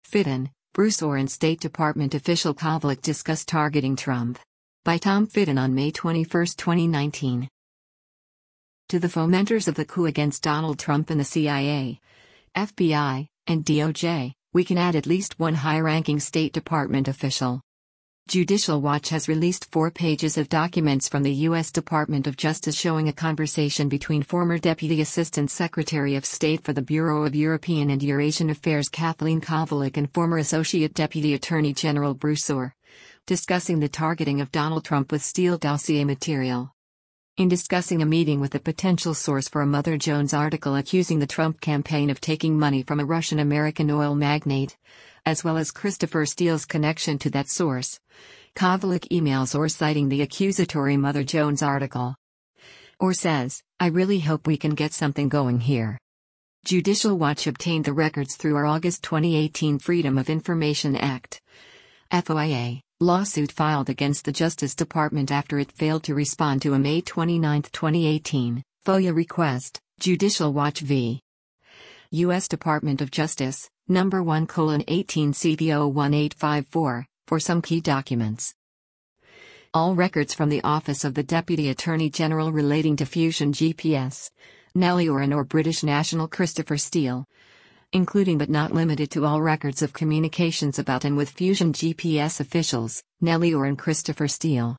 Fitton, Bruce Orr and State Department official Kovalik discuss targeting Trump. By Tom Fitton on May 21, 2019. To the fomenters of the coup against Donald Trump and the CIA, FBI, and DOJ, we can add at least one high-ranking State Department official. Judicial Watch has released 4 pages of documents from the U.S. Department of Justice showing a conversation between former Deputy Assistant Secretary of State for the Bureau of European and Eurasian Affairs Kathleen Kovalik and former Associate Deputy Attorney General Bruce Orr, discussing the targeting of Donald Trump with Steele dossier material. In discussing a meeting with a potential source for a Mother Jones article accusing the Trump campaign of taking money from a Russian-American oil magnate, as well as Christopher Steele's connection to that source, Kovalik emails Orr citing the accusatory Mother Jones article. Orr says, "I really hope we can get something going here." Judicial Watch obtained the records through our August 2018 Freedom of Information Act (FOIA) lawsuit filed against the Justice Department after it failed to respond to a May 29, 2018, FOIA request, Judicial Watch v. U.S. Department of Justice, No. 1:18 CVO 1854, for some key documents. All records from the Office of the Deputy Attorney General relating to Fusion GPS, Nellie Orr and or British national Christopher Steele, including but not limited to all records of communications about and with Fusion GPS officials, Nellie Orr and Christopher Steele.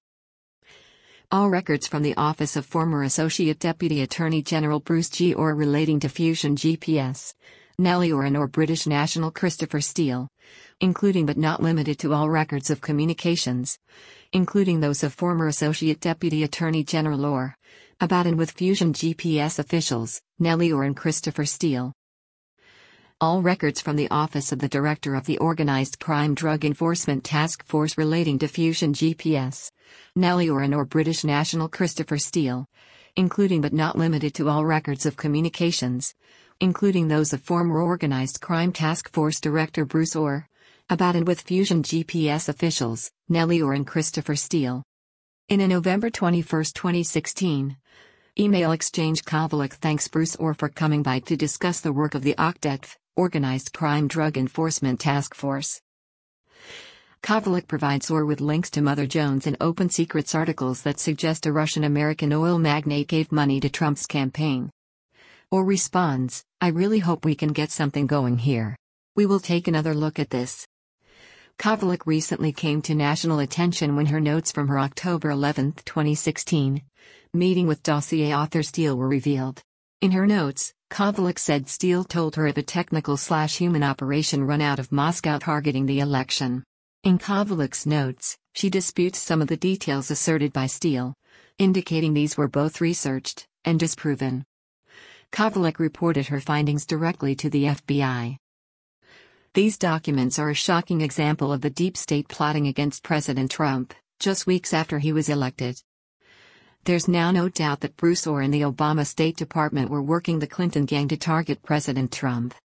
All records from the Office of former Associate Deputy Attorney General Bruce G. Orr relating to Fusion GPS, Nellie Orr and or British national Christopher Steele, including but not limited to all records of communications, including those of former Associate Deputy Attorney General Orr, about and with Fusion GPS officials, Nellie Orr and Christopher Steele. All records from the Office of the Director of the Organized Crime Drug Enforcement Task Force relating to Fusion GPS, Nellie Orr and or British national Christopher Steele, including but not limited to all records of communications, including those of former Organized Crime Task Force Director Bruce Orr, about and with Fusion GPS officials, Nellie Orr and Christopher Steele. In a November 21, 2016, email exchange, Kovalik thanks Bruce Orr for coming by to discuss the work of the OCDETF, Organized Crime Drug Enforcement Task Force. Kovalik provides Orr with links to Mother Jones and Open Secrets articles that suggest a Russian-American oil magnate gave money to Trump's campaign. Orr responds, "I really hope we can get something going here. We will take another look at this." Kovalik recently came to national attention when her notes from her October 11, 2016, meeting with dossier author Steele were revealed. In her notes, Kovalik said Steele told her of a technical/human operation run out of Moscow targeting the election. In Kovalik's notes, she disputes some of the details asserted by Steele, indicating these were both researched and disproven. Kovalik reported her findings directly to the FBI. These documents are a shocking example of the deep state plotting against President Trump, just weeks after he was elected. There's now no doubt that Bruce Orr and the Obama State Department were working the Clinton gang to target President Trump.